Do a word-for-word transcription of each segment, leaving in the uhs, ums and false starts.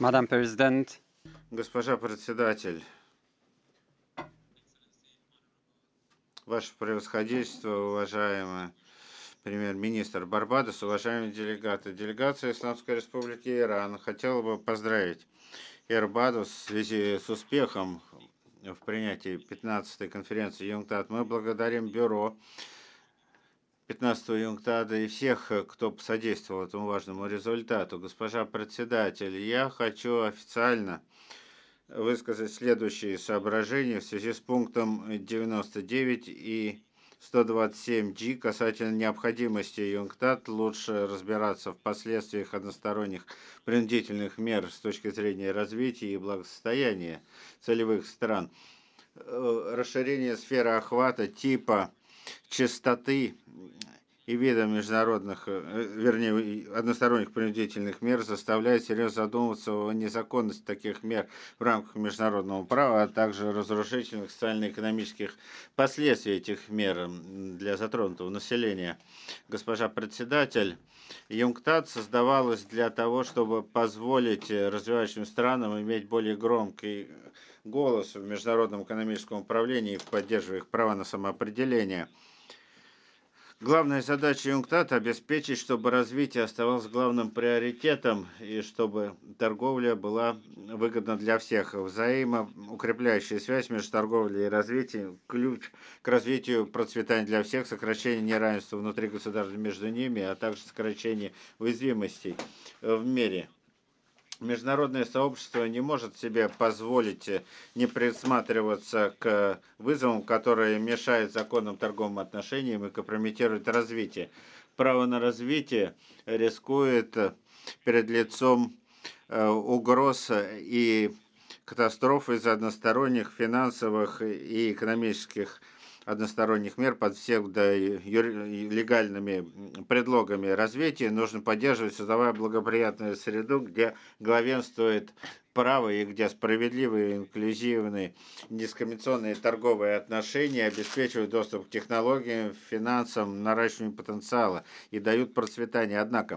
Madam President, Госпожа председатель, ваше превосходительство, уважаемый премьер-министр Барбадос, уважаемые делегаты. Делегация Исламской Республики Иран хотела бы поздравить Барбадос в связи с успехом в принятии пятнадцатой конференции ЮНКТАД. Мы благодарим Бюро пятнадцатого ЮНКТАДа и всех, кто посодействовал этому важному результату. Госпожа председатель, я хочу официально высказать следующие соображения в связи с пунктом девяносто девять и сто двадцать семь джи касательно необходимости ЮНКТАД лучше разбираться в последствиях односторонних принудительных мер с точки зрения развития и благосостояния целевых стран. Расширение сферы охвата типа частоты и вида международных, вернее, односторонних принудительных мер заставляет серьезно задумываться о незаконности таких мер в рамках международного права, а также разрушительных социально-экономических последствий этих мер для затронутого населения. Госпожа председатель, ЮНКТАД создавалась для того, чтобы позволить развивающим странам иметь более громкий голос в международном экономическом управлении, поддерживая их права на самоопределение. Главная задача ЮНКТАД – обеспечить, чтобы развитие оставалось главным приоритетом и чтобы торговля была выгодна для всех. Взаимоукрепляющая связь между торговлей и развитием – ключ к развитию процветания для всех, сокращение неравенства внутри государств между ними, а также сокращение уязвимостей в мире. Международное сообщество не может себе позволить не присматриваться к вызовам, которые мешают законным торговым отношениям и компрометируют развитие. Право на развитие рискует перед лицом угроз и катастроф из-за односторонних финансовых и экономических односторонних мер под псевдолегальными предлогами развития. Нужно поддерживать, создавая благоприятную среду, где главенствует право и где справедливые, инклюзивные, дискриминационные торговые отношения обеспечивают доступ к технологиям, финансам, наращиванию потенциала и дают процветание. Однако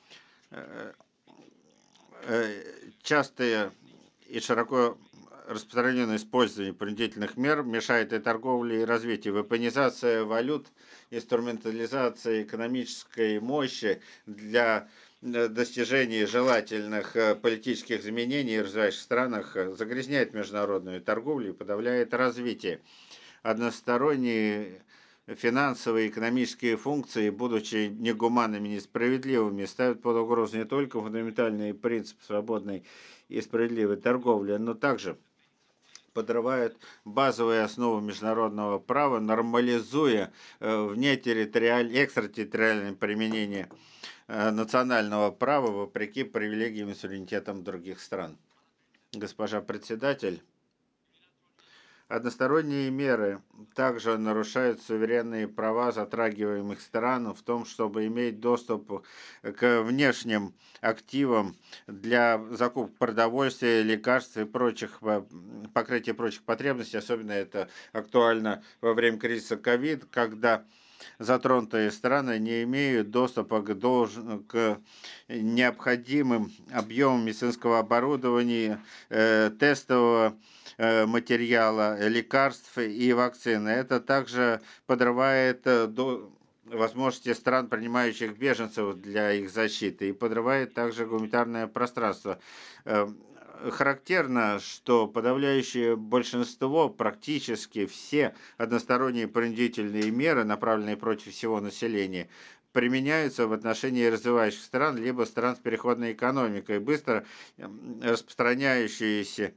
частые и широко распространенное использование принудительных мер мешает и торговле, и развитию. Вепонизация валют, инструментализация экономической мощи для достижения желательных политических изменений в развивающихся странах загрязняет международную торговлю и подавляет развитие. Односторонние финансовые и экономические функции, будучи негуманными и несправедливыми, ставят под угрозу не только фундаментальный принцип свободной и справедливой торговли, но также подрывают базовые основы международного права, нормализуя внетерриториальное, экстратерриториальное применение национального права вопреки привилегиям и суверенитетам других стран. Госпожа председатель, односторонние меры также нарушают суверенные права затрагиваемых стран в том, чтобы иметь доступ к внешним активам для закупки продовольствия, лекарств и прочих, покрытия прочих потребностей. Особенно это актуально во время кризиса ковид, когда затронутые страны не имеют доступа к, долж... к необходимым объемам медицинского оборудования, э, тестового э, материала, лекарств и вакцин. Это также подрывает э, до возможности стран, принимающих беженцев для их защиты, и подрывает также гуманитарное пространство. Характерно, что подавляющее большинство, практически все односторонние принудительные меры, направленные против всего населения, применяются в отношении развивающих стран, либо стран с переходной экономикой, быстро распространяющиеся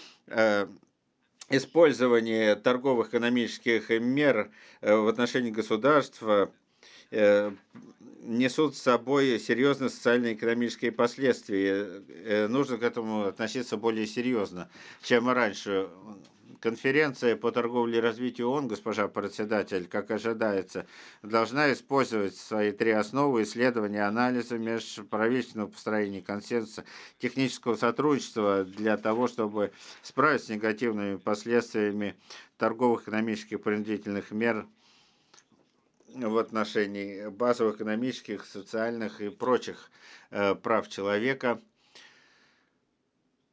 использование торговых экономических мер в отношении государства несут с собой серьезные социально-экономические последствия. Нужно к этому относиться более серьезно, чем раньше. Конференция по торговле и развитию ООН, госпожа председатель, как ожидается, должна использовать свои три основы: исследования, анализа, межправительственного построения консенсуса, технического сотрудничества для того, чтобы справиться с негативными последствиями торговых экономических принудительных мер в отношении базовых экономических, социальных и прочих э, прав человека,